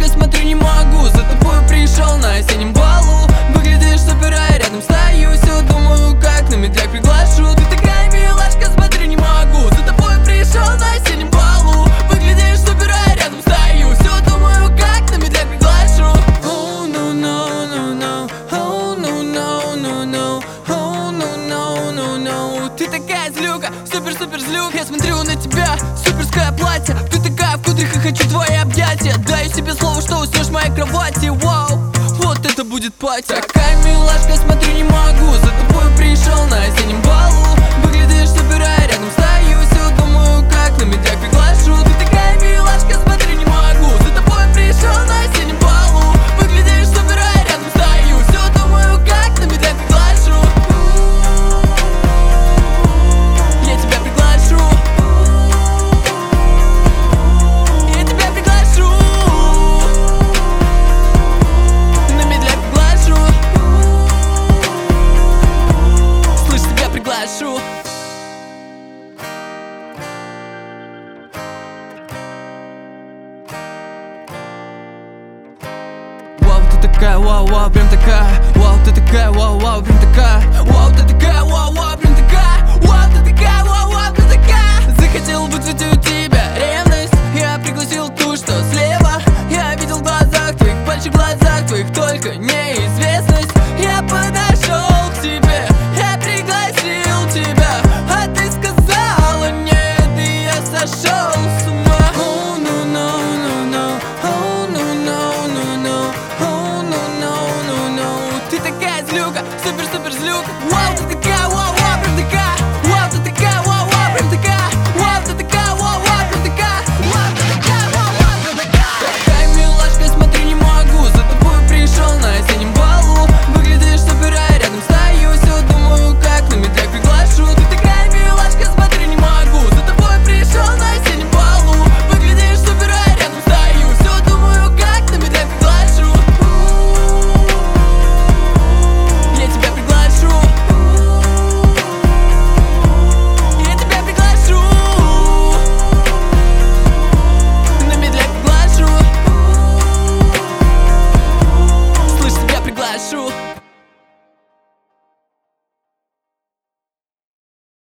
милашка, смотрю, не могу. За тобой пришел на осеннем балу. Выглядишь супер, а рядом стою. Все думаю, как на медляк приглашу. Ты такая милашка, смотрю, не могу. За тобой пришел на осеннем балу. Выглядишь супер, а рядом стою. Все думаю, как на медляк приглашу. Oh no no no no, oh no no no no, oh no no no no. Ты такая злюка, супер злюка. Я смотрю на тебя, суперское платье. Ты такая в кудрях и хочу твои объятия. Даю себе слово, что уснешь в моей кровати. Вау, вот это будет платье. Такая милашка, смотрю, не могу. За тобой пришел на осеннем балу. Выглядишь супер, а рядом стою. Все думаю, как на медляк приглашу. Ты такая милашка, смотрю, не могу. За тобой пришел на осеннем балу. Выглядишь супер, а рядом стою. Все думаю, как на медляк приглашу. Я тебя приглашу. Я тебя приглашу. На медляк приглашу. Слышь, тебя приглашу. Вау, ты такая, вау, прям такая. Вау, ты такая, вау, прям такая. Вау, ты такая, вау, прям такая. Вау, ты такая, вау, прям такая. Захотел быть у тебя.